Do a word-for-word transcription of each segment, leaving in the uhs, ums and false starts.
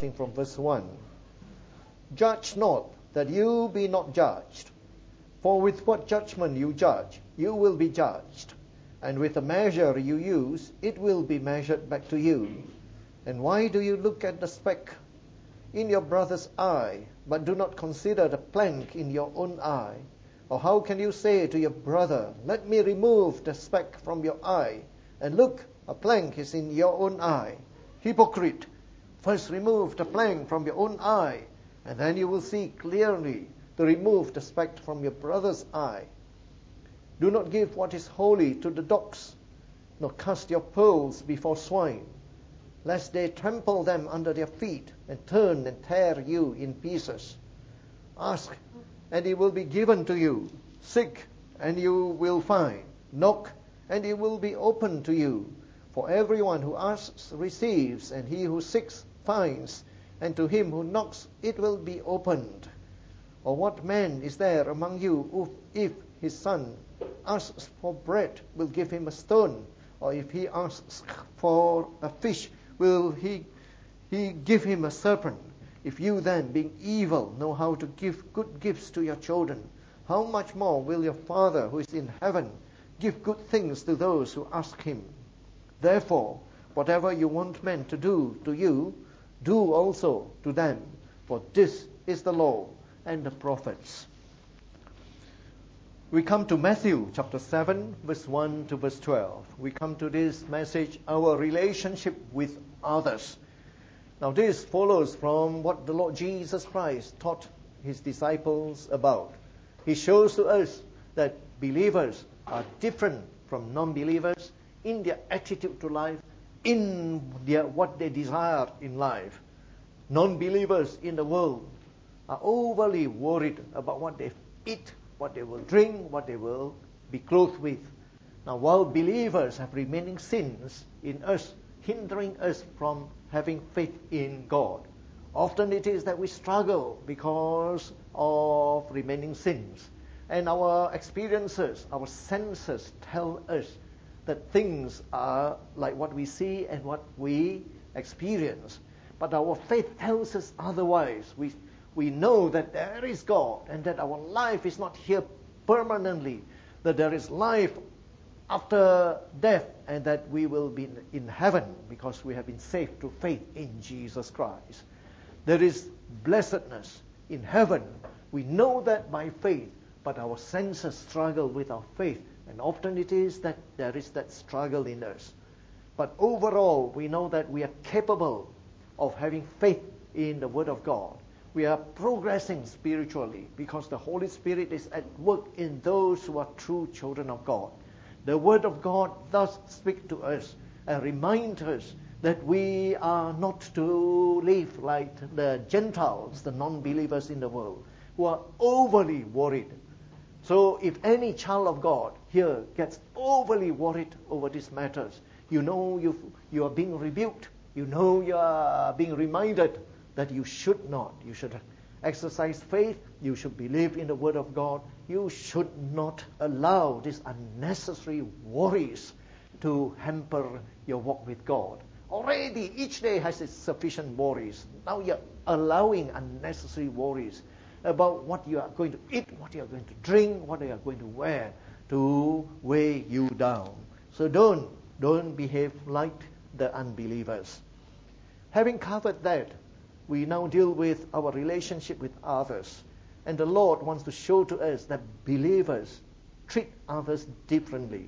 starting from verse one. Judge not, that you be not judged. For with what judgment you judge, you will be judged. And with the measure you use, it will be measured back to you. And why do you look at the speck in your brother's eye, but do not consider the plank in your own eye? Or how can you say to your brother, let me remove the speck from your eye, and look, a plank is in your own eye? Hypocrite, first remove the plank from your own eye, and then you will see clearly to remove the speck from your brother's eye. Do not give what is holy to the dogs, nor cast your pearls before swine, lest they trample them under their feet and turn and tear you in pieces. Ask, and it will be given to you. Seek, and you will find. Knock, and it will be opened to you. For everyone who asks receives, and he who seeks finds, and to him who knocks it will be opened. Or what man is there among you who, if his son asks for bread, will give him a stone? Or if he asks for a fish, will he, he give him a serpent? If you then, being evil, know how to give good gifts to your children, how much more will your Father who is in heaven give good things to those who ask him? Therefore, whatever you want men to do to you, do also to them, for this is the law and the prophets. We come to Matthew chapter seven, verse one to verse twelve. We come to this message, our relationship with others. Now this follows from what the Lord Jesus Christ taught his disciples about. He shows to us that believers are different from non-believers in their attitude to life, in their, what they desire in life. Non-believers in the world are overly worried about what they eat, what they will drink, what they will be clothed with. Now, while believers have remaining sins in us, hindering us from having faith in God, often it is that we struggle because of remaining sins. And our experiences, our senses tell us that things are like what we see and what we experience. But our faith tells us otherwise. We We know that there is God and that our life is not here permanently, that there is life after death and that we will be in heaven because we have been saved through faith in Jesus Christ. There is blessedness in heaven. We know that by faith, but our senses struggle with our faith, and often it is that there is that struggle in us. But overall, we know that we are capable of having faith in the Word of God. We are progressing spiritually because the Holy Spirit is at work in those who are true children of God. The Word of God does speak to us and remind us that we are not to live like the Gentiles, the non-believers in the world, who are overly worried. So if any child of God here gets overly worried over these matters, you know you you are being rebuked. You know you are being reminded that you should not. You should exercise faith. You should believe in the Word of God. You should not allow these unnecessary worries to hamper your walk with God. Already each day has its sufficient worries. Now you're allowing unnecessary worries about what you are going to eat, what you are going to drink, what you are going to wear to weigh you down. So don't, don't behave like the unbelievers. Having covered that, we now deal with our relationship with others. And the Lord wants to show to us that believers treat others differently.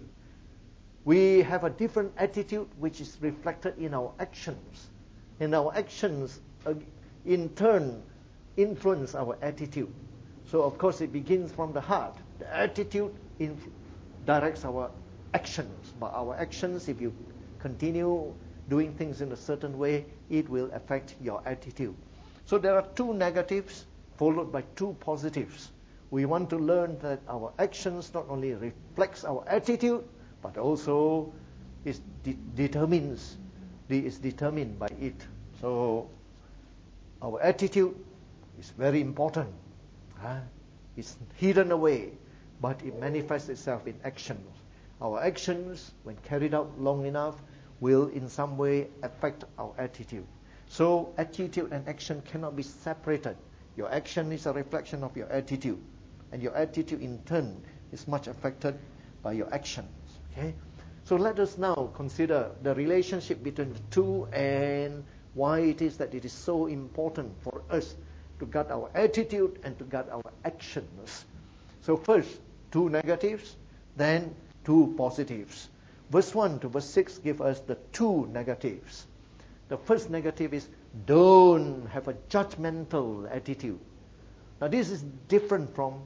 We have a different attitude which is reflected in our actions. And our actions, uh, in turn, influence our attitude. So, of course, it begins from the heart. The attitude in, directs our actions. But our actions, if you continue doing things in a certain way, it will affect your attitude. So there are two negatives followed by two positives. We want to learn that our actions not only reflects our attitude, but also is de- determines is determined by it. So our attitude is very important. Huh? It's hidden away, but it manifests itself in actions. Our actions, when carried out long enough, will in some way affect our attitude. So attitude and action cannot be separated. Your action is a reflection of your attitude, and your attitude in turn is much affected by your actions. Okay? So let us now consider the relationship between the two and why it is that it is so important for us to guard our attitude and to guard our actions. So first, two negatives, then two positives. Verse one to verse six give us the two negatives. The first negative is don't have a judgmental attitude. Now this is different from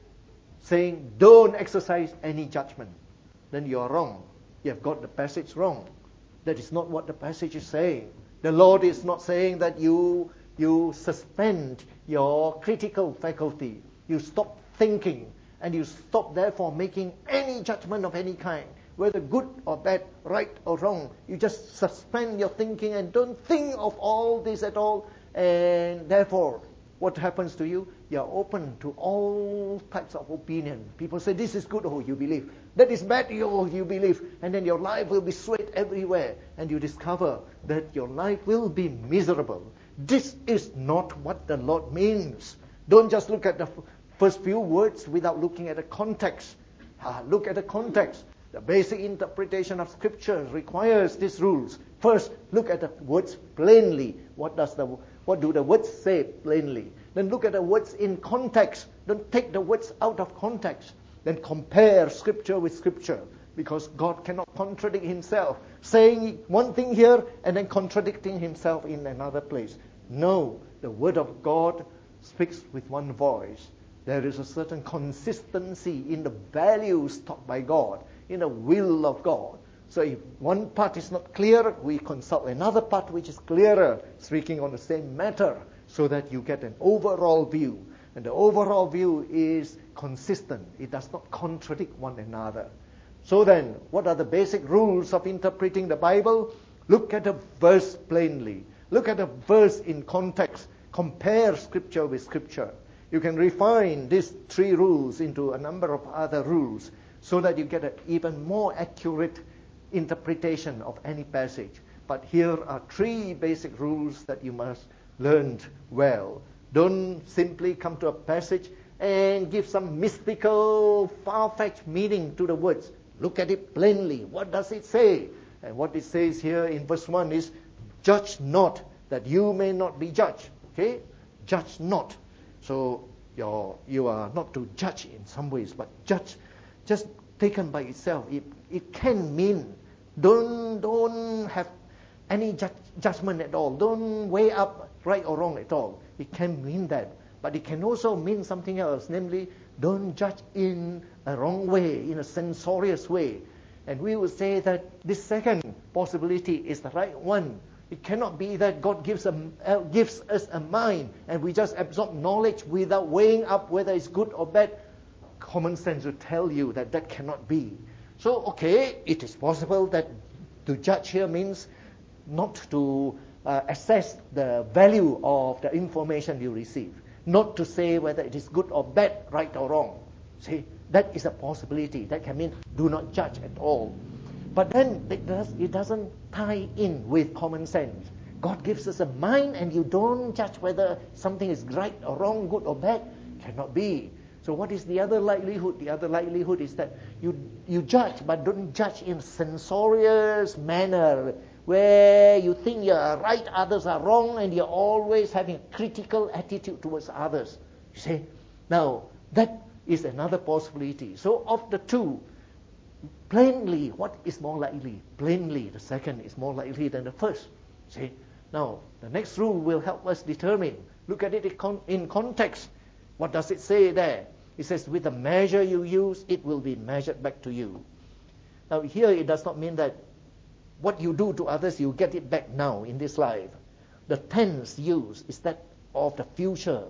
saying don't exercise any judgment. Then you are wrong. You have got the passage wrong. That is not what the passage is saying. The Lord is not saying that you you suspend your critical faculty. You stop thinking and you stop therefore making any judgment of any kind, whether good or bad, right or wrong. You just suspend your thinking and don't think of all this at all, and therefore what happens to you? You are open to all types of opinion. People say this is good, oh you believe. That is bad, oh you believe. And then your life will be swayed everywhere, and you discover that your life will be miserable. This is not what the Lord means. Don't just look at the first few words without looking at the context. Ah, look at the context. The basic interpretation of Scripture requires these rules. First, look at the words plainly. What does the what do the words say plainly? Then look at the words in context. Don't take the words out of context. Then compare Scripture with Scripture, because God cannot contradict Himself, saying one thing here and then contradicting Himself in another place. No, the Word of God speaks with one voice. There is a certain consistency in the values taught by God, in the will of God. So if one part is not clear, we consult another part which is clearer, speaking on the same matter, so that you get an overall view. And the overall view is consistent. It does not contradict one another. So then, what are the basic rules of interpreting the Bible? Look at the verse plainly. Look at the verse in context. Compare Scripture with Scripture. You can refine these three rules into a number of other rules, so that you get an even more accurate interpretation of any passage. But here are three basic rules that you must learn well. Don't simply come to a passage and give some mystical, far-fetched meaning to the words. Look at it plainly. What does it say? And what it says here in verse one is, judge not, that you may not be judged. Okay? Judge not. So you're, you are not to judge in some ways, but judge just taken by itself. It, it can mean don't, don't have any ju- judgment at all. Don't weigh up right or wrong at all. It can mean that. But it can also mean something else, namely, don't judge in a wrong way, in a censorious way. And we would say that this second possibility is the right one. It cannot be that God gives, a, uh, gives us a mind and we just absorb knowledge without weighing up whether it's good or bad. Common sense will tell you that that cannot be. So, okay, it is possible that to judge here means not to uh, assess the value of the information you receive. Not to say whether it is good or bad, right or wrong. See, that is a possibility. That can mean do not judge at all. But then it, does, it doesn't tie in with common sense. God gives us a mind and you don't judge whether something is right or wrong, good or bad. Cannot be. So what is the other likelihood? The other likelihood is that you you judge, but don't judge in a censorious manner, where you think you are right, others are wrong, and you're always having a critical attitude towards others. You see? Now, that is another possibility. So of the two, plainly, what is more likely? Plainly, the second is more likely than the first. See? Now, the next rule will help us determine. Look at it in context. What does it say there? It says, with the measure you use, it will be measured back to you. Now, here it does not mean that what you do to others, you get it back now in this life. The tense used is that of the future,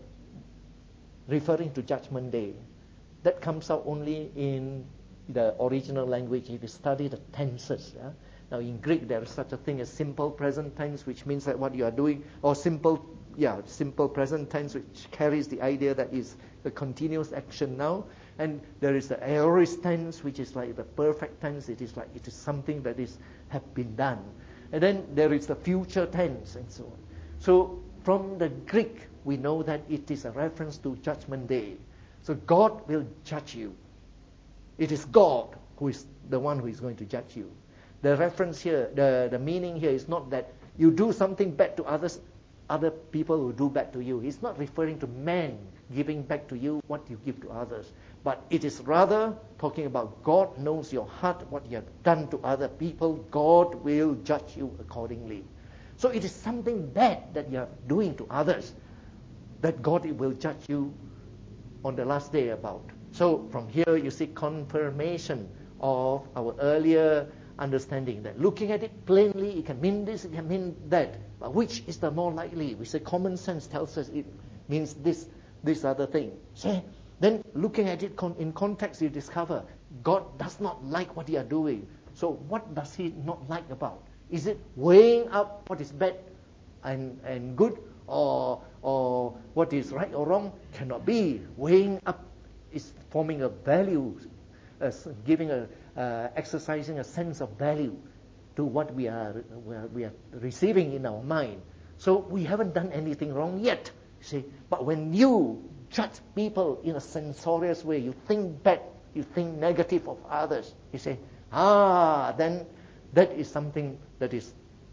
referring to Judgment Day. That comes out only in the original language if you study the tenses. Yeah? Now, in Greek, there is such a thing as simple present tense, which means that what you are doing, or simple, yeah, simple present tense, which carries the idea that is the continuous action now. And there is the aorist tense, which is like the perfect tense. It is like it is something that is have been done. And then there is the future tense and so on. So from the Greek, we know that it is a reference to Judgment Day. So God will judge you. It is God who is the one who is going to judge you. The reference here, the, the meaning here is not that you do something bad to others, other people will do bad to you. It's not referring to man giving back to you what you give to others. But it is rather talking about God knows your heart, what you have done to other people. God will judge you accordingly. So it is something bad that you are doing to others that God will judge you on the last day about. So from here you see confirmation of our earlier understanding that looking at it plainly, it can mean this, it can mean that. But which is the more likely? We say common sense tells us it means this, this other thing. See? Then looking at it in context, you discover God does not like what you are doing. So what does He not like about? Is it weighing up what is bad and, and good, or or what is right or wrong? Cannot be. Weighing up is forming a value, uh, giving a uh, exercising a sense of value to what we are, we are we are receiving in our mind. So we haven't done anything wrong yet. See, but when you judge people in a censorious way, you think bad, you think negative of others, you say, ah, then that is something that is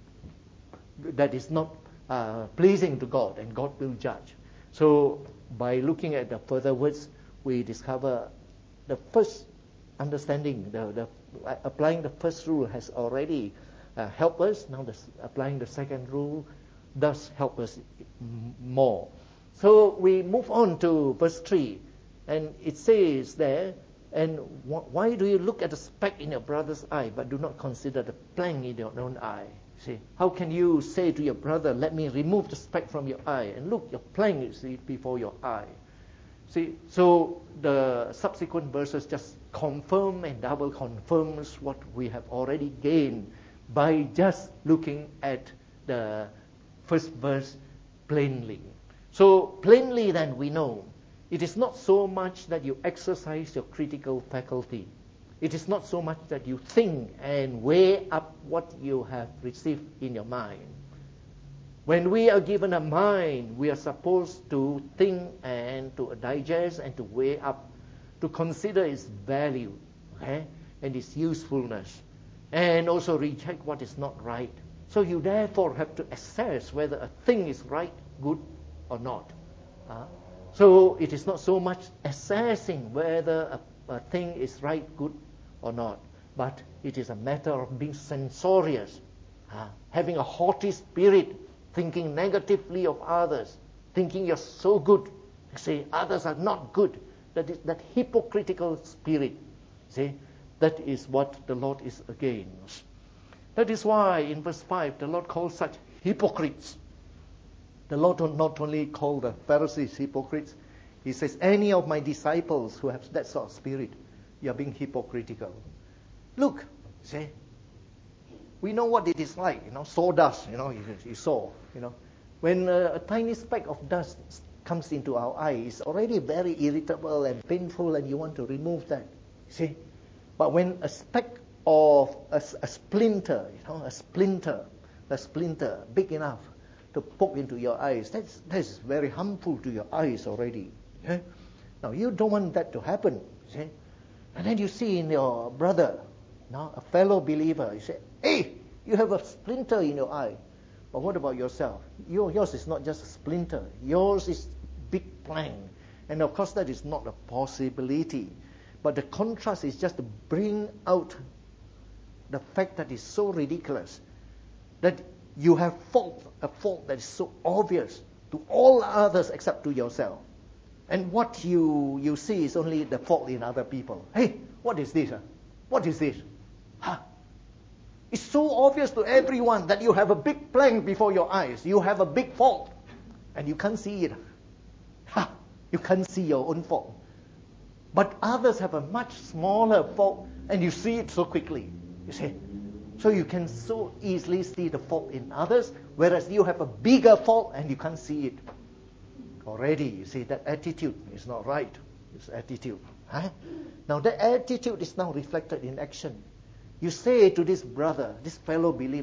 that is not uh, pleasing to God, and God will judge. So by looking at the further words, we discover the first understanding, the, the uh, applying the first rule has already uh, helped us. Now the, applying the second rule does help us m- more. So we move on to verse three, and it says there, and wh- why do you look at the speck in your brother's eye, but do not consider the plank in your own eye? See, how can you say to your brother, let me remove the speck from your eye, and look, your plank is before your eye? See, so the subsequent verses just confirm and double confirms what we have already gained by just looking at the first verse plainly. So plainly then we know it is not so much that you exercise your critical faculty. It is not so much that you think and weigh up what you have received in your mind. When we are given a mind, we are supposed to think and to digest and to weigh up, to consider its value, okay, and its usefulness, and also reject what is not right. So you therefore have to assess whether a thing is right, good, or not. Uh, so it is not so much assessing whether a, a thing is right, good, or not, but it is a matter of being censorious, uh, having a haughty spirit, thinking negatively of others, thinking you're so good, say others are not good. That is that hypocritical spirit. See, that is what the Lord is against. That is why in verse five the Lord calls such hypocrites. The Lord not only called the Pharisees hypocrites, He says, any of my disciples who have that sort of spirit, you are being hypocritical. Look, see, we know what it is like, you know, sawdust, you know, you, you saw, you know. When uh, a tiny speck of dust comes into our eye, it's already very irritable and painful, and you want to remove that, see. But when a speck of a, a splinter, you know, a splinter, a splinter big enough to poke into your eyes, that's that's very harmful to your eyes already. Okay? Now you don't want that to happen, see? And then you see in your brother, now a fellow believer, you say, hey, you have a splinter in your eye. But what about yourself? Your, yours is not just a splinter. Yours is big plank. And of course that is not a possibility. But the contrast is just to bring out the fact that it's so ridiculous that you have fault, a fault that is so obvious to all others except to yourself. And what you, you see is only the fault in other people. Hey, what is this? Huh? What is this? Huh? It's so obvious to everyone that you have a big plank before your eyes. You have a big fault. And you can't see it. Ha! You can't see your own fault. But others have a much smaller fault, and you see it so quickly. You see? So you can so easily see the fault in others, whereas you have a bigger fault and you can't see it. Already, you see, that attitude is not right. It's attitude. Huh? Now that attitude is now reflected in action. You say to this brother, this fellow believer,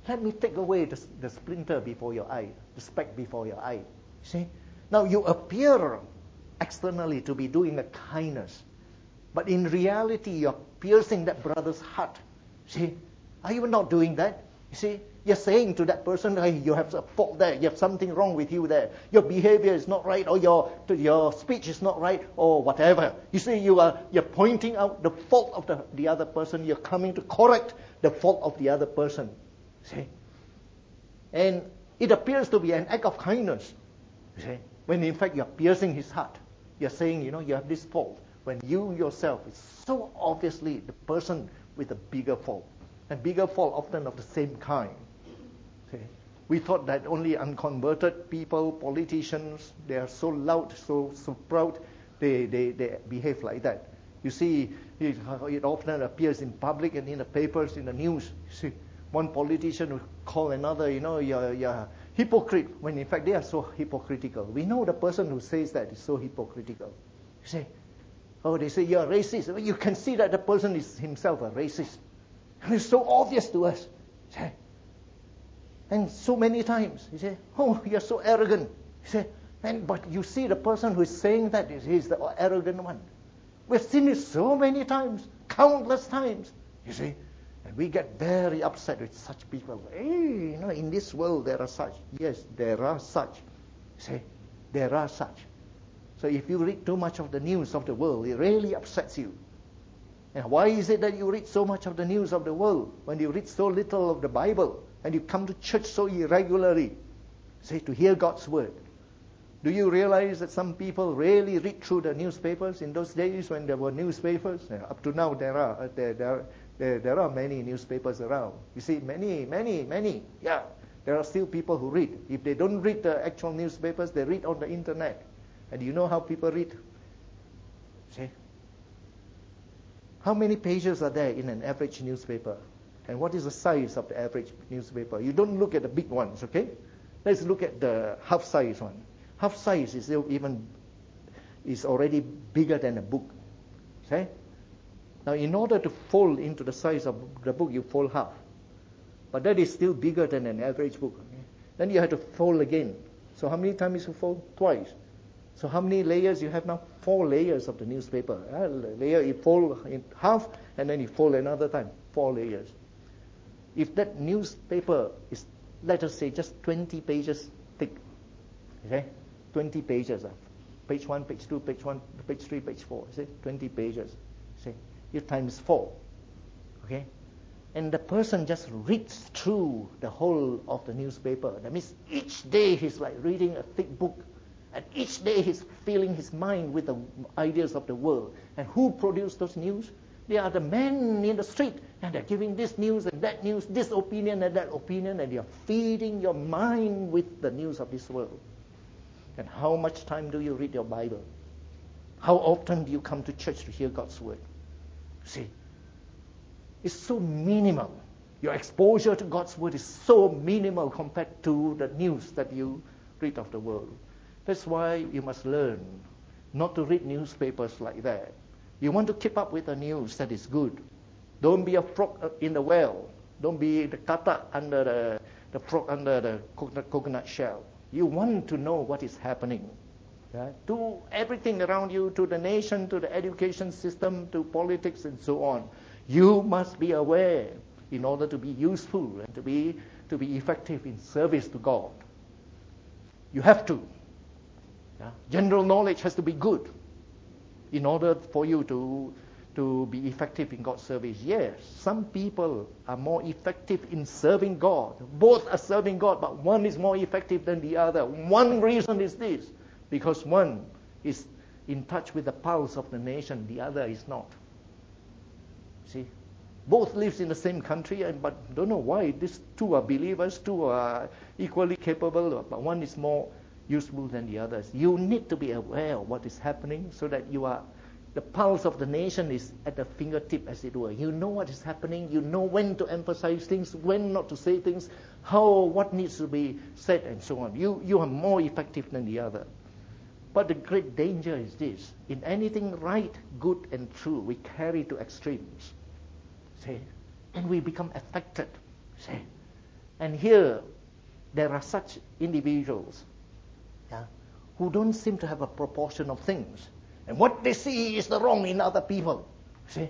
let me take away the, the splinter before your eye, the speck before your eye. See? Now you appear externally to be doing a kindness, but in reality you're piercing that brother's heart. See? Are you not doing that? You see? You're saying to that person, hey, you have a fault there, you have something wrong with you there. Your behavior is not right, or your your speech is not right, or whatever. You see, you are you're pointing out the fault of the, the other person. You're coming to correct the fault of the other person. See? And it appears to be an act of kindness. See? When in fact you're piercing his heart. You're saying, you know, you have this fault. When you yourself is so obviously the person with a bigger fault. And bigger fault often of the same kind. See? We thought that only unconverted people, politicians, they are so loud, so so proud, they, they, they behave like that. You see, it, it often appears in public and in the papers, in the news. You see, one politician will call another, you know, you're, you're hypocrite, when in fact they are so hypocritical. We know the person who says that is so hypocritical. You see, oh, they say you're racist. You can see that the person is himself a racist. And it's so obvious to us. See? And so many times, you say, oh, you're so arrogant. You say, and but you see the person who is saying that is he's the arrogant one. We've seen it so many times, countless times. You see, and we get very upset with such people. Hey, you know, in this world there are such. Yes, there are such. See, there are such. So if you read too much of the news of the world, it really upsets you. And why is it that you read so much of the news of the world when you read so little of the Bible and you come to church so irregularly, say, to hear God's word? Do you realize that some people really read through the newspapers in those days when there were newspapers? Yeah, up to now there are uh, there, there, there there are many newspapers around. You see, many, many, many. Yeah, there are still people who read. If they don't read the actual newspapers, they read on the internet. And do you know how people read? See? How many pages are there in an average newspaper? And what is the size of the average newspaper? You don't look at the big ones, okay? Let's look at the half size one. Half size is even is already bigger than a book. Okay? Now, in order to fold into the size of the book, you fold half. But that is still bigger than an average book. Okay? Then you have to fold again. So how many times you fold? Twice. So how many layers you have now? Four layers of the newspaper. Uh, layer you fold in half, and then you fold another time. Four layers. If that newspaper is, let us say, just twenty pages thick, okay, twenty pages, uh, page one, page two, page one, page three, page four. See, twenty pages. See, you times four, okay, and the person just reads through the whole of the newspaper. That means each day he's like reading a thick book. And each day he's filling his mind with the ideas of the world. And who produced those news? They are the men in the street. And they're giving this news and that news, this opinion and that opinion. And you're feeding your mind with the news of this world. And how much time do you read your Bible? How often do you come to church to hear God's word? See, it's so minimal. Your exposure to God's word is so minimal compared to the news that you read of the world. That's why you must learn not to read newspapers like that. You want to keep up with the news that is good. Don't be a frog in the well. Don't be the kata under the, the frog under the coconut, coconut shell. You want to know what is happening. Right? To everything around you, to the nation, to the education system, to politics and so on. You must be aware in order to be useful and to be, to be effective in service to God. You have to. Yeah? General knowledge has to be good in order for you to, to be effective in God's service. Yes, some people are more effective in serving God. Both are serving God, but one is more effective than the other. One reason is this, because one is in touch with the pulse of the nation, the other is not. See? Both lives in the same country, and but don't know why these two are believers, two are equally capable, but one is more useful than the others. You need to be aware of what is happening so that you are, the pulse of the nation is at the fingertip, as it were. You know what is happening. You know when to emphasize things, when not to say things, how, what needs to be said, and so on. You, you are more effective than the other. But the great danger is this. In anything right, good, and true, we carry to extremes. See? And we become affected. See? And here, there are such individuals, yeah, who don't seem to have a proportion of things. And what they see is the wrong in other people. See?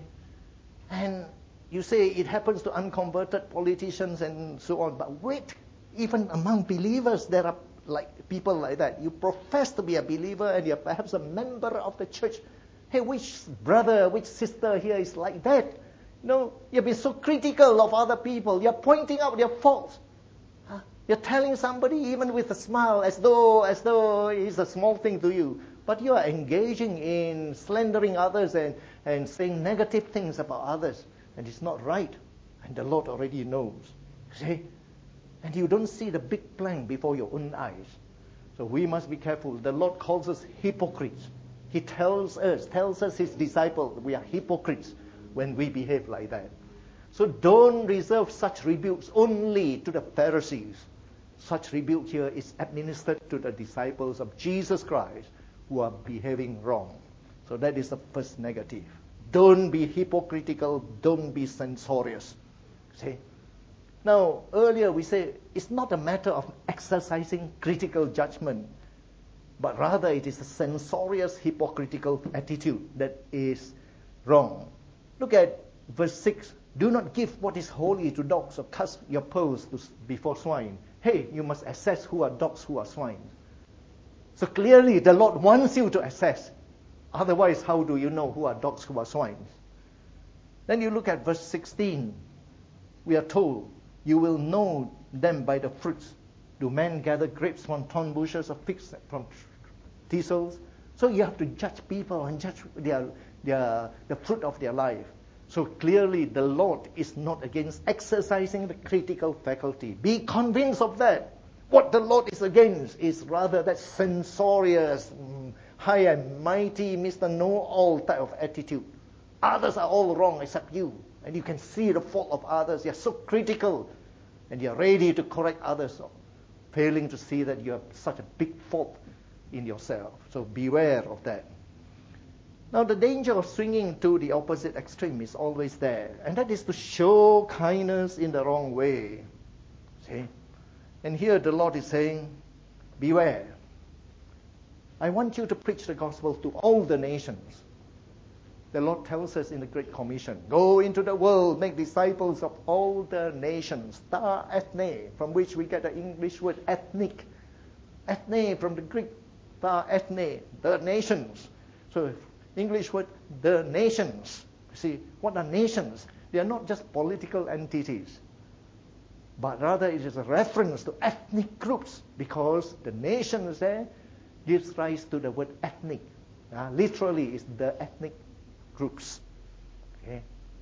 And you say it happens to unconverted politicians and so on. But wait, even among believers, there are like people like that. You profess to be a believer and you're perhaps a member of the church. Hey, which brother, which sister here is like that? You know, you've been so critical of other people. You're pointing out their faults. Huh? You're telling somebody even with a smile as though as though it's a small thing to you. But you are engaging in slandering others and, and saying negative things about others. And it's not right. And the Lord already knows. See? And you don't see the big plank before your own eyes. So we must be careful. The Lord calls us hypocrites. He tells us, tells us his disciples, we are hypocrites when we behave like that. So don't reserve such rebukes only to the Pharisees. Such rebuke here is administered to the disciples of Jesus Christ who are behaving wrong. So that is the first negative. Don't be hypocritical. Don't be censorious. See? Now, earlier we said it's not a matter of exercising critical judgment, but rather it is a censorious, hypocritical attitude that is wrong. Look at verse six. Do not give what is holy to dogs or cast your pearls to, before swine. Hey, you must assess who are dogs, who are swine. So clearly the Lord wants you to assess. Otherwise, how do you know who are dogs, who are swine? Then you look at verse sixteen. We are told, you will know them by the fruits. Do men gather grapes from thorn bushes or figs from thistles? So you have to judge people and judge their, their, the fruit of their life. So clearly the Lord is not against exercising the critical faculty. Be convinced of that. What the Lord is against is rather that censorious, high and mighty, Mister Know-all type of attitude. Others are all wrong except you. And you can see the fault of others. You're so critical. And you're ready to correct others, failing to see that you have such a big fault in yourself. So beware of that. Now the danger of swinging to the opposite extreme is always there. And that is to show kindness in the wrong way. See? And here the Lord is saying, beware. I want you to preach the gospel to all the nations. The Lord tells us in the Great Commission, go into the world, make disciples of all the nations. Ta ethne, from which we get the English word ethnic. Ethne from the Greek, ta ethne, the nations. So English word, the nations. See, what are nations? They are not just political entities, but rather it is a reference to ethnic groups, because the nations there gives rise to the word ethnic. Uh, literally, is the ethnic groups. Okay.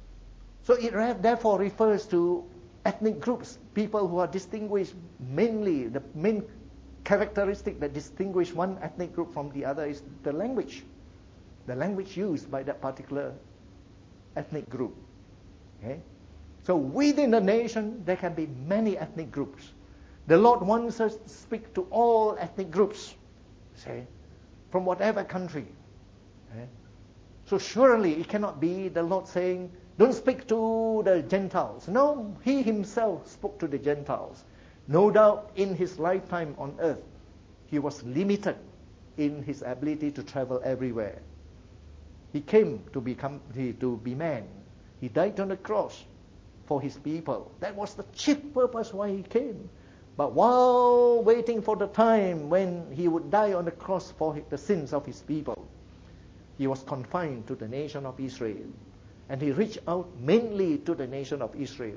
So it re- therefore refers to ethnic groups, people who are distinguished mainly, the main characteristic that distinguish one ethnic group from the other is the language. The language used by that particular ethnic group. Okay. So within a nation, there can be many ethnic groups. The Lord wants us to speak to all ethnic groups, say, from whatever country. Okay. So surely it cannot be the Lord saying, don't speak to the Gentiles. No, he himself spoke to the Gentiles. No doubt in his lifetime on earth, he was limited in his ability to travel everywhere. He came to become to be man. He died on the cross for his people. That was the chief purpose why he came. But while waiting for the time when he would die on the cross for the sins of his people, he was confined to the nation of Israel. And he reached out mainly to the nation of Israel.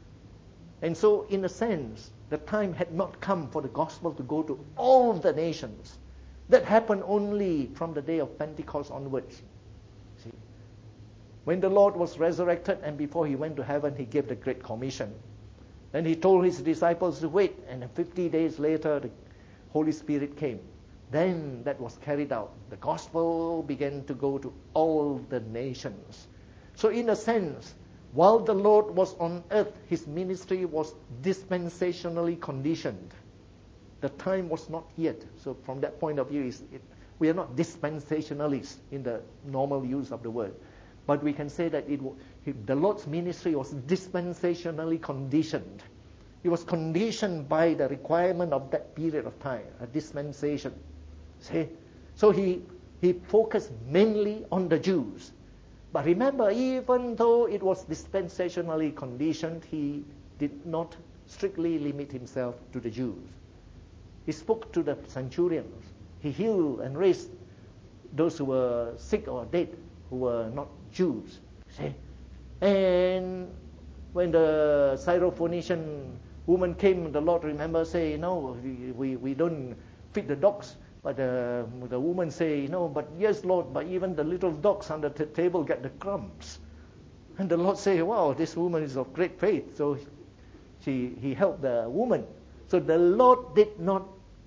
And so, in a sense, the time had not come for the gospel to go to all the nations. That happened only from the day of Pentecost onwards. See? When the Lord was resurrected and before he went to heaven, he gave the Great Commission. Then he told his disciples to wait, and fifty days later, the Holy Spirit came. Then that was carried out. The gospel began to go to all the nations. So in a sense, while the Lord was on earth, his ministry was dispensationally conditioned. The time was not yet. So from that point of view, it, we are not dispensationalists in the normal use of the word. But we can say that it, the Lord's ministry was dispensationally conditioned. He was conditioned by the requirement of that period of time, a dispensation. See? So he, he focused mainly on the Jews. But remember, even though it was dispensationally conditioned, he did not strictly limit himself to the Jews. He spoke to the centurions. He healed and raised those who were sick or dead, who were not Jews. See? And when the Syrophoenician woman came, the Lord, remember, say, no, we, we, we don't feed the dogs. But uh, the woman say, no, but yes, Lord, but even the little dogs on the t- table get the crumbs. And the Lord say, wow, this woman is of great faith. So she, he helped the woman. So the Lord did not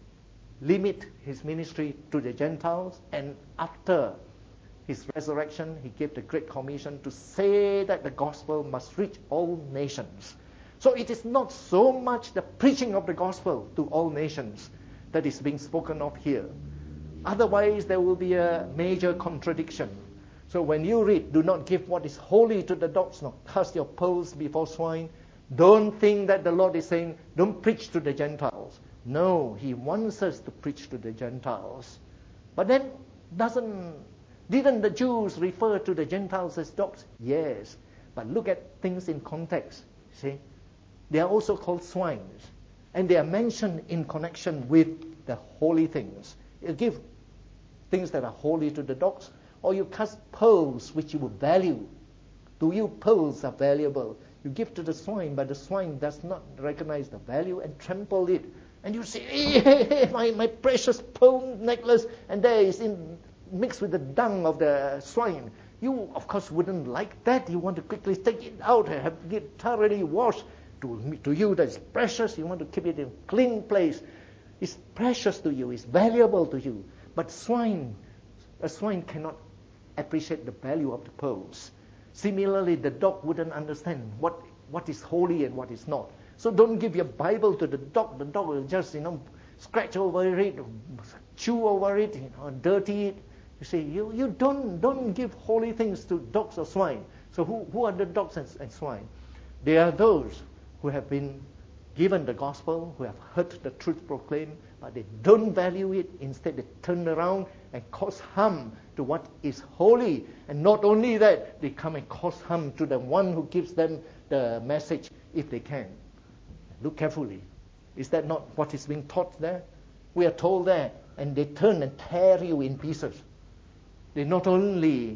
limit his ministry to the Gentiles. And after his resurrection, he gave the Great Commission to say that the gospel must reach all nations. So it is not so much the preaching of the gospel to all nations that is being spoken of here. Otherwise, there will be a major contradiction. So when you read, do not give what is holy to the dogs, nor cast your pearls before swine, don't think that the Lord is saying, don't preach to the Gentiles. No, he wants us to preach to the Gentiles. But then, doesn't, didn't the Jews refer to the Gentiles as dogs? Yes. But look at things in context. See? They are also called swines. And they are mentioned in connection with the holy things. You give things that are holy to the dogs, or you cast pearls which you would value. To you, pearls are valuable. You give to the swine, but the swine does not recognize the value and trample it. And you say, hey, hey, hey, my, my precious pearl necklace, and there is in, mixed with the dung of the swine. You, of course, wouldn't like that. You want to quickly take it out and have it thoroughly washed. To, to you, that's precious. You want to keep it in a clean place. It's precious to you. It's valuable to you. But swine, a swine cannot appreciate the value of the pearls. Similarly, the dog wouldn't understand what, what is holy and what is not. So don't give your Bible to the dog. The dog will just, you know, scratch over it, chew over it, you know, dirty it. You see, you, you don't don't give holy things to dogs or swine. So who, who are the dogs and, and swine? They are those who have been given the gospel, who have heard the truth proclaimed, but they don't value it. Instead, they turn around and cause harm to what is holy. And not only that, they come and cause harm to the one who gives them the message, if they can. Look carefully. Is that not what is being taught there? We are told there, and they turn and tear you in pieces. They not only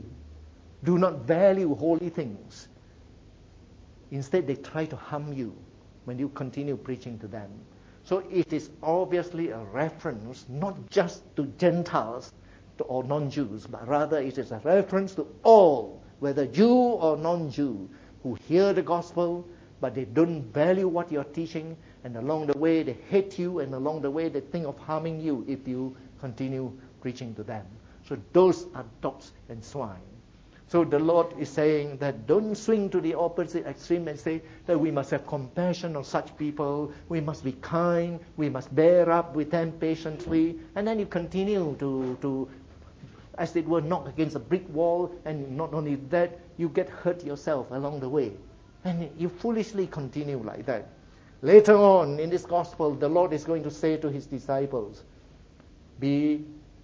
do not value holy things, instead, they try to harm you when you continue preaching to them. So it is obviously a reference not just to Gentiles or non-Jews, but rather it is a reference to all, whether Jew or non-Jew, who hear the gospel, but they don't value what you're teaching, and along the way they hate you, and along the way they think of harming you if you continue preaching to them. So those are dogs and swine. So the Lord is saying that don't swing to the opposite extreme and say that we must have compassion on such people, we must be kind, we must bear up with them patiently, and then you continue to, to as it were, knock against a brick wall, and not only that, you get hurt yourself along the way. And you foolishly continue like that. Later on in this gospel, the Lord is going to say to his disciples, be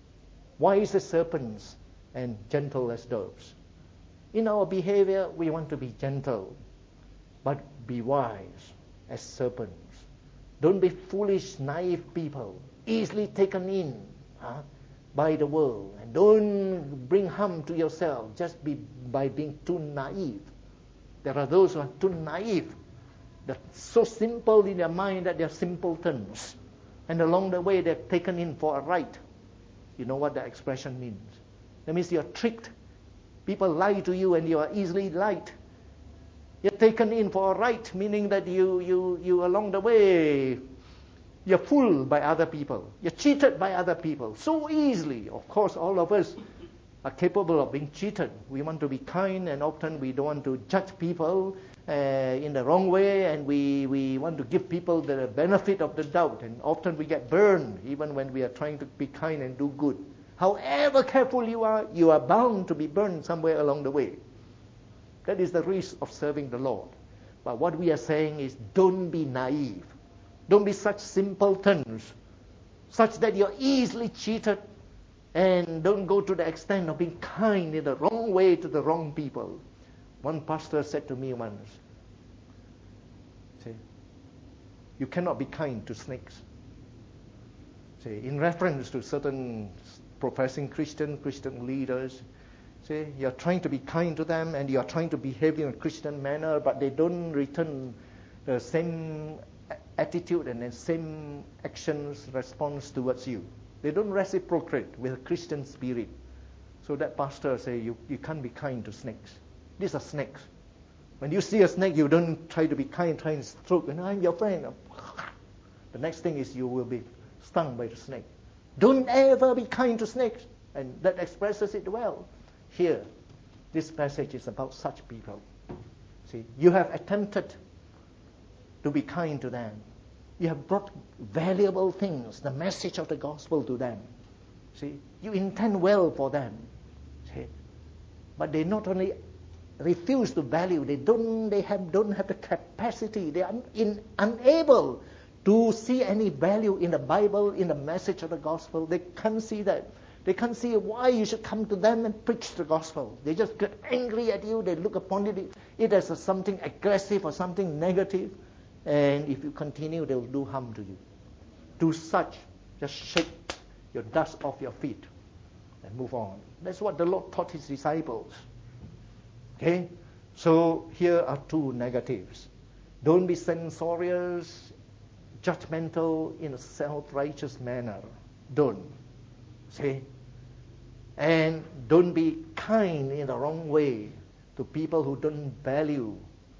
wise as serpents and gentle as doves. In our behavior, we want to be gentle, but be wise as serpents. Don't be foolish, naive people, easily taken in huh, by the world. And don't bring harm to yourself just be, by being too naive. There are those who are too naive. They're so simple in their mind that they're simpletons. And along the way, they're taken in for a ride. You know what that expression means? That means you're tricked. People lie to you and you are easily lied. You're taken in for a ride, meaning that you, you, you along the way, you're fooled by other people. You're cheated by other people so easily. Of course, all of us are capable of being cheated. We want to be kind, and often we don't want to judge people uh, in the wrong way, and we, we want to give people the benefit of the doubt. And often we get burned even when we are trying to be kind and do good. However careful you are, you are bound to be burned somewhere along the way. That is the risk of serving the Lord. But what we are saying is, don't be naive. Don't be such simpletons, such that you're easily cheated, and don't go to the extent of being kind in the wrong way to the wrong people. One pastor said to me once, see, you cannot be kind to snakes. See, in reference to certain professing Christian, Christian leaders, see, you're trying to be kind to them and you're trying to behave in a Christian manner, but they don't return the same attitude and the same actions, response towards you. They don't reciprocate with a Christian spirit. So that pastor say, you, you can't be kind to snakes. These are snakes. When you see a snake, you don't try to be kind, try to stroke, and I'm your friend. The next thing is you will be stung by the snake. Don't ever be kind to snakes. And that expresses it well. Here, this passage is about such people. See, you have attempted to be kind to them. You have brought valuable things, the message of the gospel to them. See, you intend well for them. See, but they not only refuse to value, they don't, they have, don't have the capacity, they are in, unable to see any value in the Bible, in the message of the gospel. They can't see that. They can't see why you should come to them and preach the gospel. They just get angry at you. They look upon it, it as a something aggressive or something negative. And if you continue, they will do harm to you. Do such, just shake your dust off your feet and move on. That's what the Lord taught his disciples. Okay? So here are two negatives. Don't be censorious, judgmental in a self-righteous manner. Don't. See? And don't be kind in the wrong way to people who don't value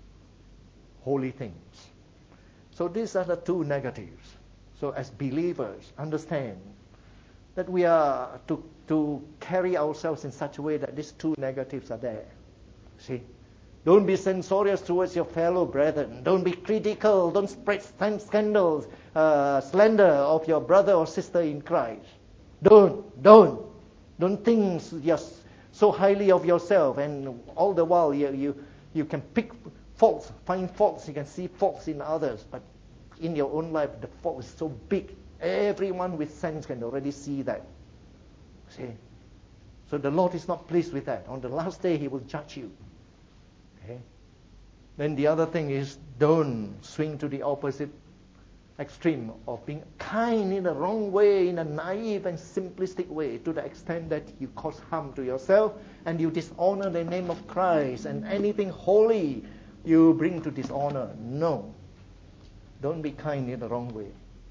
holy things. So these are the two negatives. So as believers, understand that we are to, to carry ourselves in such a way that these two negatives are there. See? Don't be censorious towards your fellow brethren. Don't be critical. Don't spread scandals, uh, slander of your brother or sister in Christ. Don't, don't. Don't think you're so highly of yourself, and all the while you, you, you can pick faults, find faults, you can see faults in others, but in your own life the fault is so big. Everyone with sense can already see that. See? So the Lord is not pleased with that. On the last day he will judge you. Okay? Then the other thing is, don't swing to the opposite extreme of being kind in the wrong way, in a naive and simplistic way, to the extent that you cause harm to yourself and you dishonor the name of Christ, and anything holy you bring to dishonor. No. Don't be kind in the wrong way.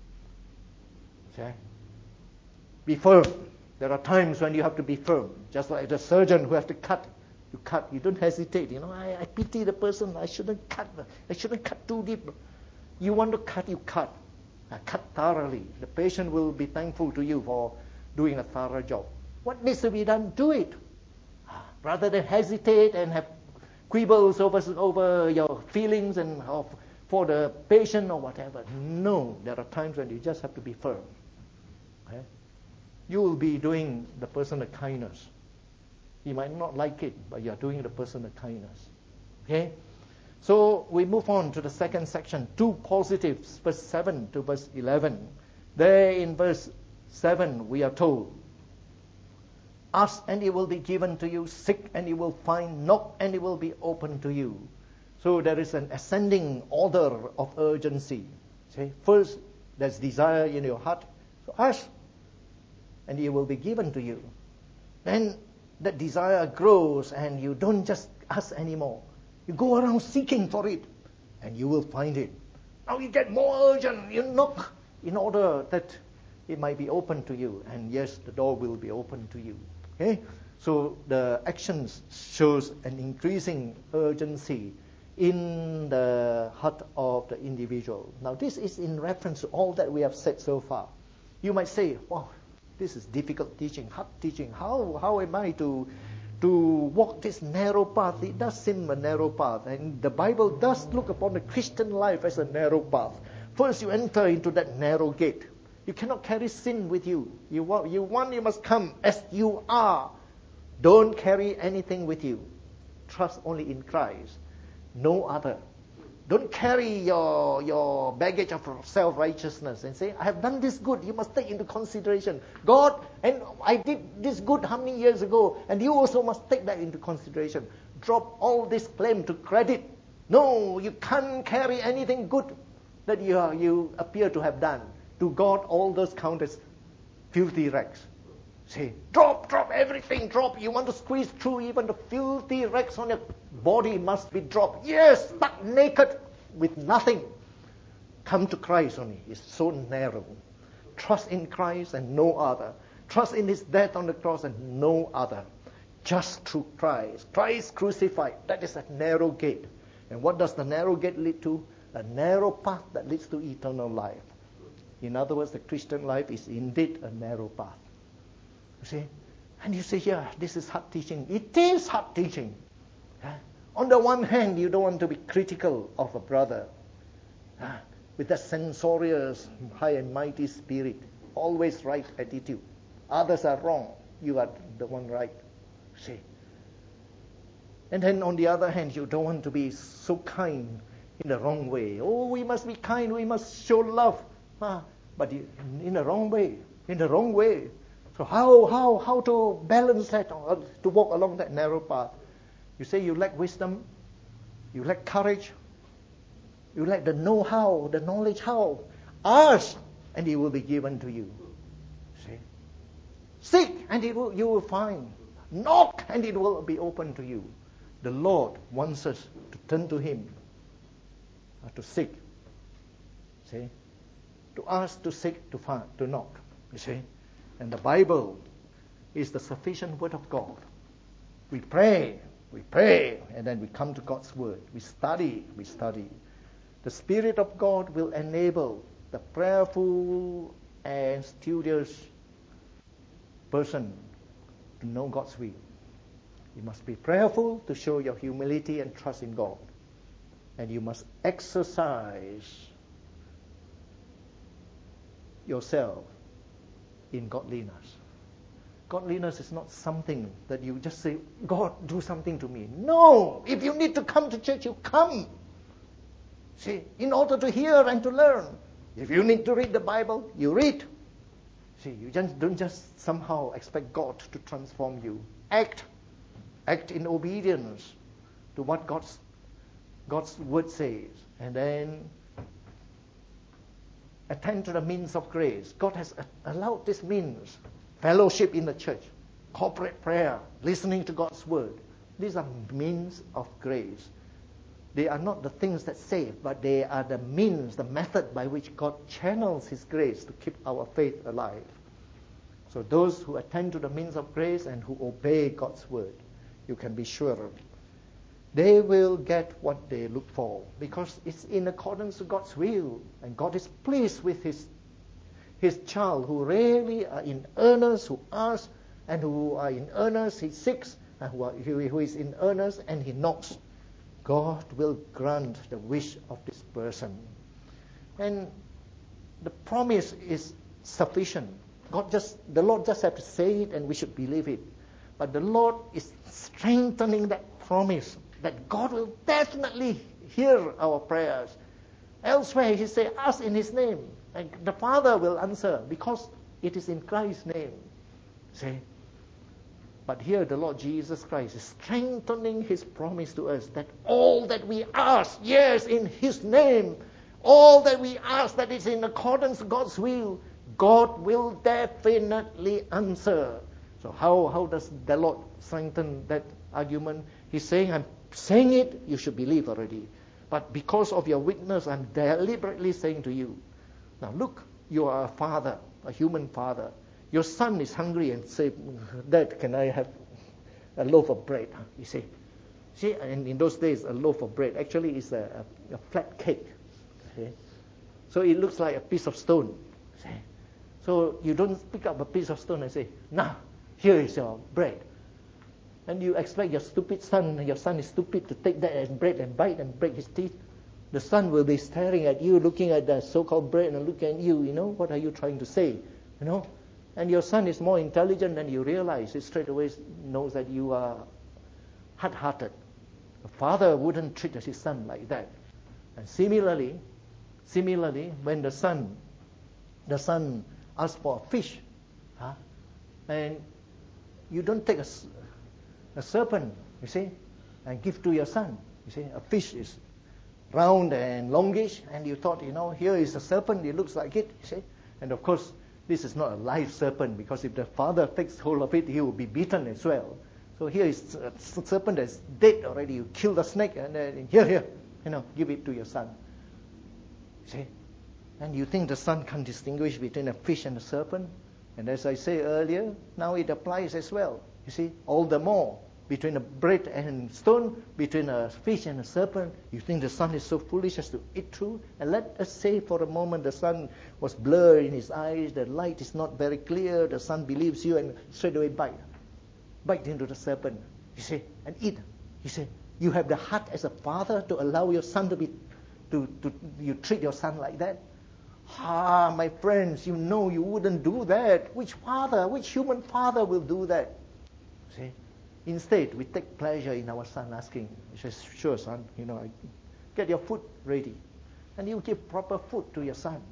Okay? Be firm. There are times when you have to be firm. Just like the surgeon who has to cut. You cut. You don't hesitate. You know, I, I pity the person. I shouldn't cut. I shouldn't cut too deep. You want to cut, you cut. Uh, cut thoroughly. The patient will be thankful to you for doing a thorough job. What needs to be done, do it. Rather than hesitate and have quibbles over, over your feelings and of, for the patient or whatever. No, there are times when you just have to be firm. Okay? You will be doing the person a kindness. He might not like it, but you are doing the person a kindness. Okay? So we move on to the second section, two positives, verse seven to verse eleven. There in verse seven we are told, ask and it will be given to you, seek and you will find, knock and it will be open to you. So there is an ascending order of urgency. See, first there's desire in your heart, so ask and it will be given to you. Then that desire grows and you don't just ask anymore. You go around seeking for it, and you will find it. Now you get more urgent. You knock in order that it might be open to you. And yes, the door will be open to you. Okay? So the actions shows an increasing urgency in the heart of the individual. Now this is in reference to all that we have said so far. You might say, wow, this is difficult teaching, hard teaching. How, how am I to... to walk this narrow path? It does seem a narrow path, and the Bible does look upon the Christian life as a narrow path. First you enter into that narrow gate. You cannot carry sin with you. You want, you want, you must come as you are. Don't carry anything with you. Trust only in Christ, no other. Don't carry your, your baggage of self-righteousness and say, I have done this good. You must take into consideration. God, and I did this good how many years ago, and you also must take that into consideration. Drop all this claim to credit. No, you can't carry anything good that you, are, you appear to have done. To God, all those count as filthy rags. See, drop, drop everything, drop. You want to squeeze through even the filthy rags on your body must be dropped. Yes, stuck naked with nothing. Come to Christ only. It's so narrow. Trust in Christ and no other. Trust in His death on the cross and no other. Just through Christ. Christ crucified. That is a narrow gate. And what does the narrow gate lead to? A narrow path that leads to eternal life. In other words, the Christian life is indeed a narrow path. You see? And you say, yeah, this is hard teaching. It is hard teaching. Yeah? On the one hand, you don't want to be critical of a brother. Yeah? With that censorious, high and mighty spirit. Always right attitude. Others are wrong. You are the one right. See? And then on the other hand, you don't want to be so kind in the wrong way. Oh, we must be kind. We must show love. Ah, but in the wrong way. In the wrong way. So how how how to balance that, to walk along that narrow path? You say you lack wisdom, you lack courage, you lack the know-how, the knowledge how. Ask, and it will be given to you. See? Seek, and it will, you will find. Knock, and it will be open to you. The Lord wants us to turn to Him, uh, to seek. See? To ask, to seek, to find, to knock. You see? And the Bible is the sufficient Word of God. We pray, we pray, and then we come to God's Word. We study, we study. The Spirit of God will enable the prayerful and studious person to know God's will. You must be prayerful to show your humility and trust in God. And you must exercise yourself in godliness. Godliness is not something that you just say, God, do something to me. No! If you need to come to church, you come. See, in order to hear and to learn. If you need to read the Bible, you read. See, you just don't just somehow expect God to transform you. Act. Act in obedience to what God's God's word says. And then attend to the means of grace. God has allowed this means. Fellowship in the church, corporate prayer, listening to God's word. These are means of grace. They are not the things that save, but they are the means, the method by which God channels His grace to keep our faith alive. So those who attend to the means of grace and who obey God's word, you can be sure they will get what they look for, because it's in accordance to God's will, and God is pleased with His His child who really are in earnest, who asks, and who are in earnest, He seeks, and who, are, who is in earnest, and He knocks. God will grant the wish of this person. And the promise is sufficient. God just, the Lord just have to say it, and we should believe it. But the Lord is strengthening that promise, that God will definitely hear our prayers. Elsewhere, He says, ask in His name, and the Father will answer, because it is in Christ's name. See? But here the Lord Jesus Christ is strengthening His promise to us, that all that we ask, yes, in His name, all that we ask that is in accordance to God's will, God will definitely answer. So how, how does the Lord strengthen that argument? He's saying, I'm saying it, you should believe already. But because of your weakness, I'm deliberately saying to you. Now look, you are a father, a human father. Your son is hungry and say, Dad, can I have a loaf of bread? You say. See, and in those days, a loaf of bread actually is a, a, a flat cake. See? So it looks like a piece of stone. See? So you don't pick up a piece of stone and say, nah, here is your bread. And you expect your stupid son, your son is stupid, to take that as bread and bite and break his teeth. The son will be staring at you, looking at the so-called bread and looking at you, you know, what are you trying to say? You know? And your son is more intelligent than you realize. He straight away knows that you are hard-hearted. A father wouldn't treat his son like that. And similarly, similarly, when the son, the son asks for a fish, huh? and you don't take a, a serpent, you see, and give to your son. You see, a fish is round and longish, and you thought, you know, here is a serpent, it looks like it, you see. And of course, this is not a live serpent, because if the father takes hold of it, he will be beaten as well. So here is a serpent that's dead already. You kill the snake, and then here, here, you know, give it to your son. See? And you think the son can distinguish between a fish and a serpent? And as I say earlier, now it applies as well. You see, all the more between a bread and stone, between a fish and a serpent, you think the son is so foolish as to eat through? And let us say for a moment the son was blurred in his eyes, the light is not very clear, the son believes you and straight away bite. Bite into the serpent, you see, and eat. You say, you have the heart as a father to allow your son to be, to, to you treat your son like that? Ah, my friends, you know you wouldn't do that. Which father, which human father will do that? See? Instead, we take pleasure in our son asking. He says, sure, son, you know, get your food ready. And you give proper food to your son.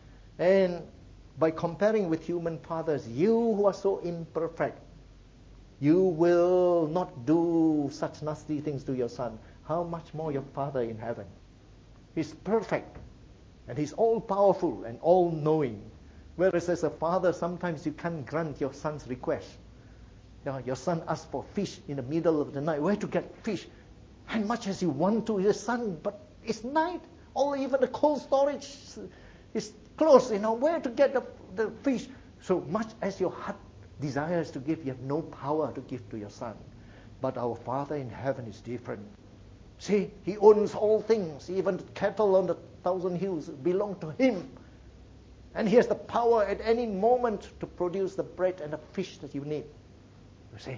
And by comparing with human fathers, you who are so imperfect, you will not do such nasty things to your son. How much more your Father in heaven? He's perfect. And He's all-powerful and all-knowing. Whereas as a father, sometimes you can't grant your son's request. You know, your son asks for fish in the middle of the night. Where to get fish? As much as you want to, your son, but it's night. Or even the cold storage is closed. You know, where to get the, the fish? So much as your heart desires to give, you have no power to give to your son. But our Father in heaven is different. See, He owns all things. Even the cattle on the thousand hills belong to Him. And He has the power at any moment to produce the bread and the fish that you need. You see?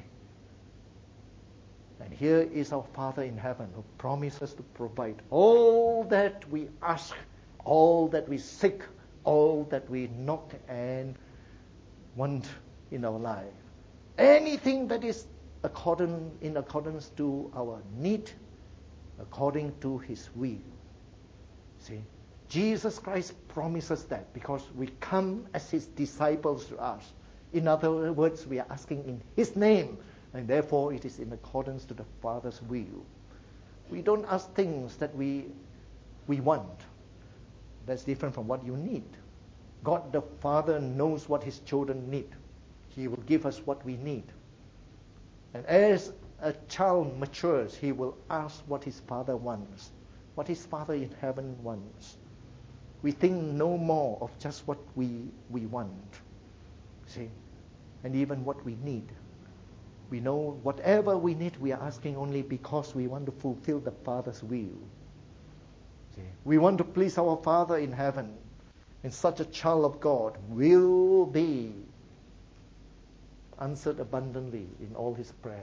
And here is our Father in heaven who promises to provide all that we ask, all that we seek, all that we knock and want in our life. Anything that is according, in accordance to our need, according to His will. See, Jesus Christ promises that because we come as His disciples to us. In other words, we are asking in His name, and therefore it is in accordance to the Father's will. We don't ask things that we we want. That's different from what you need. God the Father knows what His children need. He will give us what we need. And as a child matures, he will ask what his father wants, what his Father in heaven wants. We think no more of just what we, we want, see, and even what we need. We know whatever we need, we are asking only because we want to fulfill the Father's will. See, we want to please our Father in heaven, and such a child of God will be answered abundantly in all his prayers.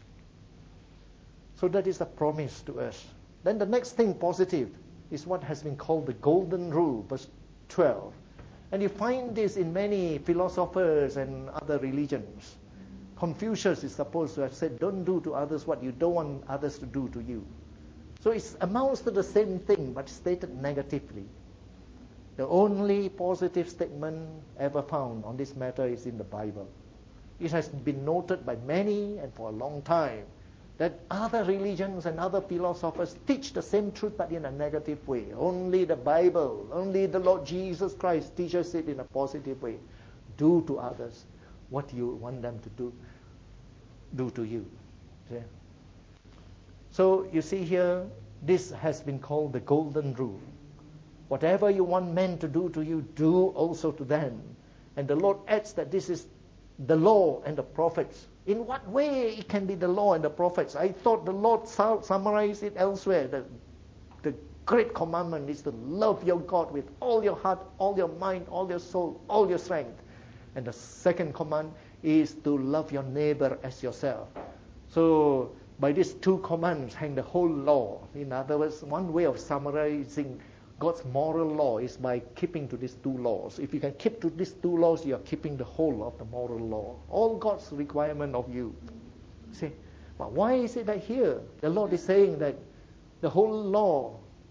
So that is a promise to us. Then the next thing positive is what has been called the golden rule, verse twelve. And you find this in many philosophers and other religions. Confucius is supposed to have said, don't do to others what you don't want others to do to you. So it amounts to the same thing, but stated negatively. The only positive statement ever found on this matter is in the Bible. It has been noted by many and for a long time that other religions and other philosophers teach the same truth but in a negative way. Only the Bible, only the Lord Jesus Christ teaches it in a positive way. Do to others what you want them to do, do to you. See? So you see here, this has been called the golden rule. Whatever you want men to do to you, do also to them. And the Lord adds that this is the law and the prophets. In what way it can be the law and the prophets? I thought the Lord summarized it elsewhere. The, the great commandment is to love your God with all your heart, all your mind, all your soul, all your strength. And the second command is to love your neighbor as yourself. So by these two commands hang the whole law. In other words, one way of summarizing God's moral law is by keeping to these two laws. If you can keep to these two laws, you are keeping the whole of the moral law. All God's requirement of you. See, but why is it that here the Lord is saying that the whole law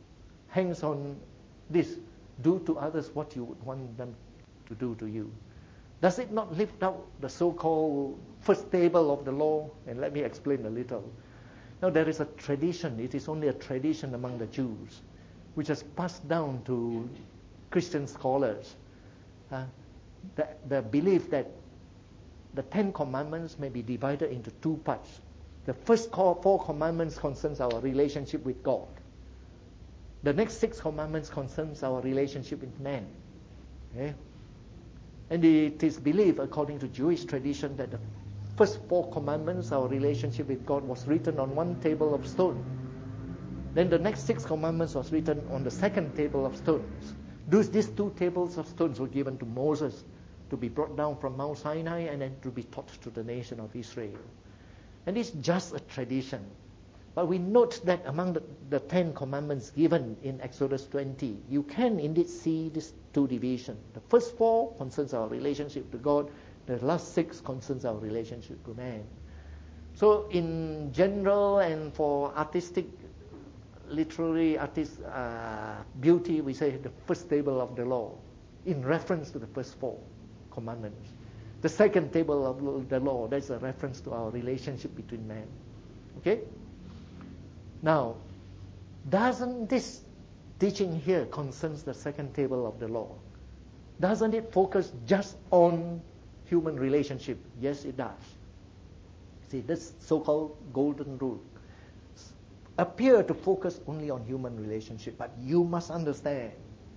hangs on this: do to others what you would want them to do to you. Does it not lift out the so-called first table of the law? And let me explain a little. Now, there is a tradition, it is only a tradition among the Jews, which has passed down to Christian scholars. Uh, the, the belief that the Ten Commandments may be divided into two parts. The first four commandments concerns our relationship with God. The next six commandments concerns our relationship with man. Okay? And it is believed, according to Jewish tradition, that the first four commandments, our relationship with God, was written on one table of stone. Then the next six commandments was written on the second table of stones. Those, these two tables of stones were given to Moses to be brought down from Mount Sinai and then to be taught to the nation of Israel. And it's just a tradition. But we note that among the, the Ten Commandments given in Exodus twenty, you can indeed see these two divisions. The first four concerns our relationship to God. The last six concerns our relationship to man. So in general and for artistic, literary, artist uh, beauty, we say the first table of the law in reference to the first four commandments. The second table of the law, that's a reference to our relationship between man. Okay? Now, doesn't this teaching here concerns the second table of the law? Doesn't it focus just on human relationship? Yes, it does. See, this so-called golden rule appear to focus only on human relationship, but you must understand,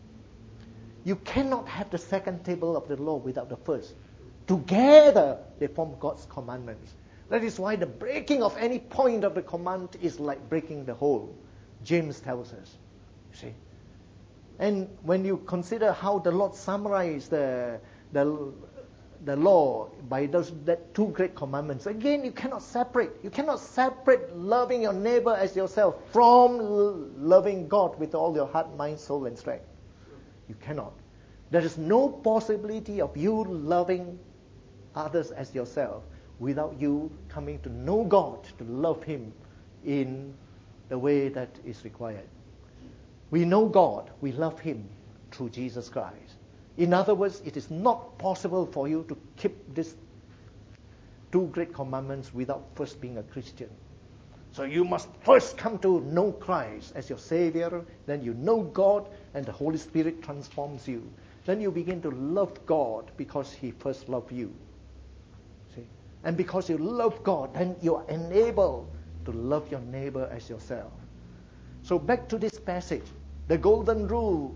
you cannot have the second table of the law without the first. Together, they form God's commandments. That is why the breaking of any point of the command is like breaking the whole. James tells us. You see? And when you consider how the Lord summarized the, the, the law by those that two great commandments, again, you cannot separate. You cannot separate loving your neighbor as yourself from l- loving God with all your heart, mind, soul, and strength. You cannot. There is no possibility of you loving others as yourself without you coming to know God, to love Him in the way that is required. We know God, we love Him through Jesus Christ. In other words, it is not possible for you to keep these two great commandments without first being a Christian. So you must first come to know Christ as your Savior, then you know God, and the Holy Spirit transforms you. Then you begin to love God because He first loved you. See? And because you love God, then you are enabled to love your neighbor as yourself. So back to this passage. The golden rule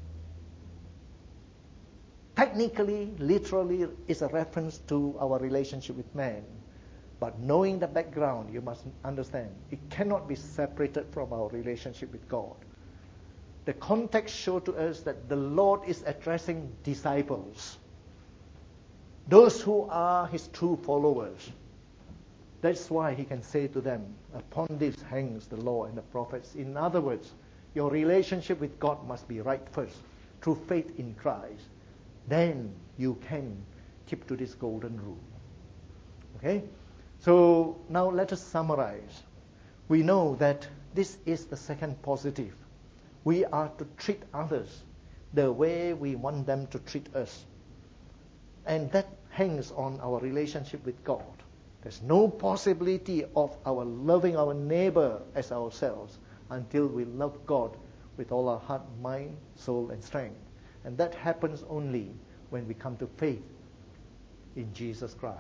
technically, literally, is a reference to our relationship with man. But knowing the background, you must understand, it cannot be separated from our relationship with God. The context shows to us that the Lord is addressing disciples, those who are His true followers. That's why He can say to them, upon this hangs the law and the prophets. In other words, your relationship with God must be right first, through faith in Christ. Then you can keep to this golden rule. Okay? So now let us summarize. We know that this is the second positive. We are to treat others the way we want them to treat us. And that hangs on our relationship with God. There's no possibility of our loving our neighbor as ourselves until we love God with all our heart, mind, soul, and strength. And that happens only when we come to faith in Jesus Christ.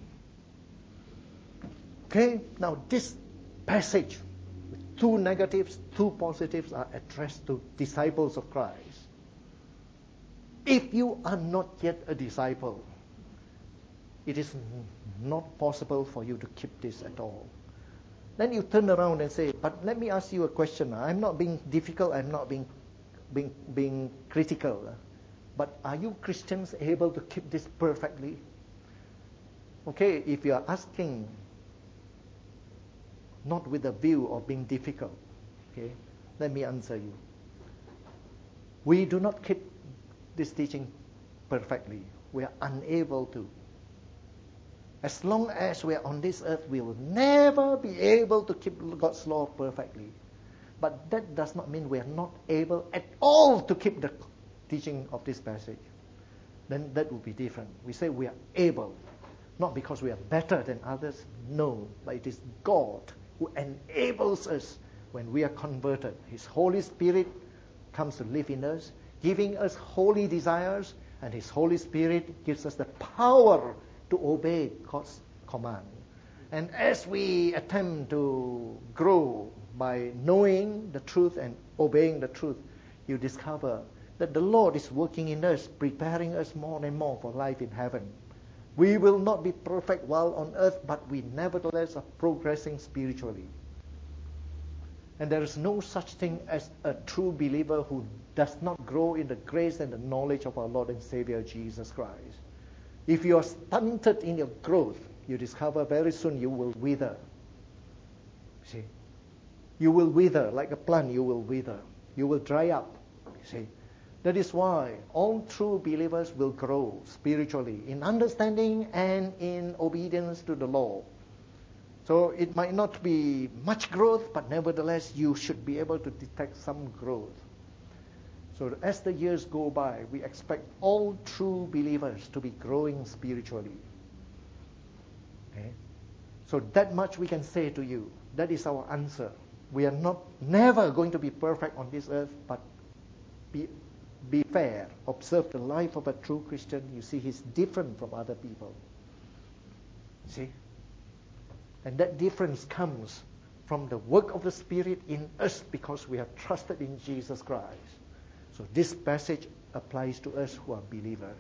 Okay, now this passage, two negatives, two positives, are addressed to disciples of Christ. If you are not yet a disciple, it is not possible for you to keep this at all. Then you turn around and say, but let me ask you a question. I'm not being difficult, I'm not being being, being critical. But are you Christians able to keep this perfectly? Okay, if you are asking not with a view of being difficult, okay, let me answer you. We do not keep this teaching perfectly. We are unable to. As long as we are on this earth, we will never be able to keep God's law perfectly. But that does not mean we are not able at all to keep the teaching of this passage. Then that would be different. We say we are able, not because we are better than others, no, but it is God who enables us when we are converted. His Holy Spirit comes to live in us, giving us holy desires, and His Holy Spirit gives us the power to obey God's command. And as we attempt to grow by knowing the truth and obeying the truth, you discover that the Lord is working in us, preparing us more and more for life in heaven. We will not be perfect while on earth, but we nevertheless are progressing spiritually. And there is no such thing as a true believer who does not grow in the grace and the knowledge of our Lord and Savior Jesus Christ. If you are stunted in your growth, you discover very soon you will wither. See? You will wither like a plant, you will wither. You will dry up. See? That is why all true believers will grow spiritually in understanding and in obedience to the law. So it might not be much growth, but nevertheless you should be able to detect some growth. So as the years go by, we expect all true believers to be growing spiritually. Okay? So that much we can say to you. That is our answer. We are not never going to be perfect on this earth, but be be fair. Observe the life of a true Christian. You see he's different from other people. See? And that difference comes from the work of the Spirit in us because we have trusted in Jesus Christ. So this passage applies to us who are believers.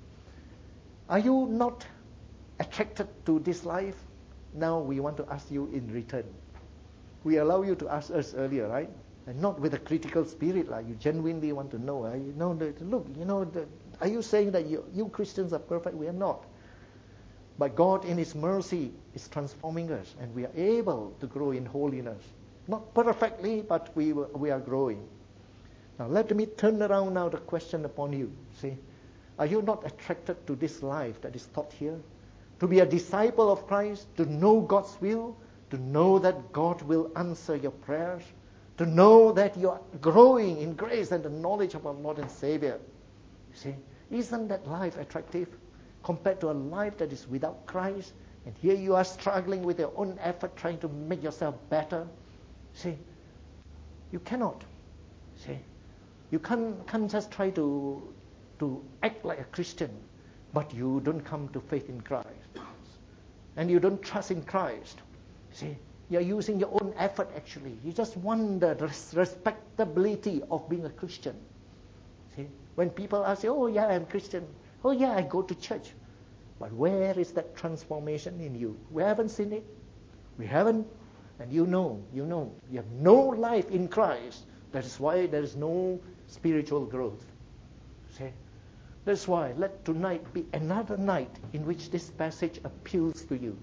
Are you not attracted to this life? Now we want to ask you in return. We allow you to ask us earlier, right? And not with a critical spirit, like you genuinely want to know. Uh, you know, the, look, you know, the, are you saying that you, you Christians are perfect? We are not. But God in His mercy is transforming us, and we are able to grow in holiness. Not perfectly, but we we are growing. Now let me turn around now the question upon you. See, are you not attracted to this life that is taught here? To be a disciple of Christ, to know God's will, to know that God will answer your prayers, to know that you are growing in grace and the knowledge of our Lord and Savior. See, isn't that life attractive compared to a life that is without Christ? And here you are struggling with your own effort, trying to make yourself better. See, you cannot. See, you can't, can't just try to, to act like a Christian, but you don't come to faith in Christ. And you don't trust in Christ. See, you're using your own effort actually. You just want the respectability of being a Christian. See, when people ask you, oh yeah, I'm Christian. Oh yeah, I go to church. But where is that transformation in you? We haven't seen it. We haven't. And you know, you know, you have no life in Christ. That is why there is no spiritual growth. See? That's why let tonight be another night in which this passage appeals to you.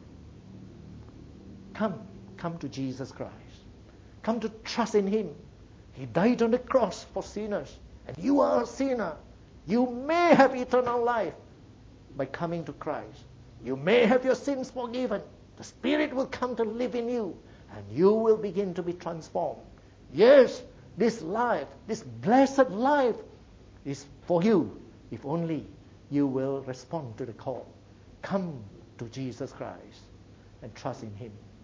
Come, come to Jesus Christ. Come to trust in Him. He died on the cross for sinners. And you are a sinner. You may have eternal life by coming to Christ. You may have your sins forgiven. The Spirit will come to live in you. And you will begin to be transformed. Yes, this life, this blessed life is for you. If only you will respond to the call. Come to Jesus Christ and trust in Him.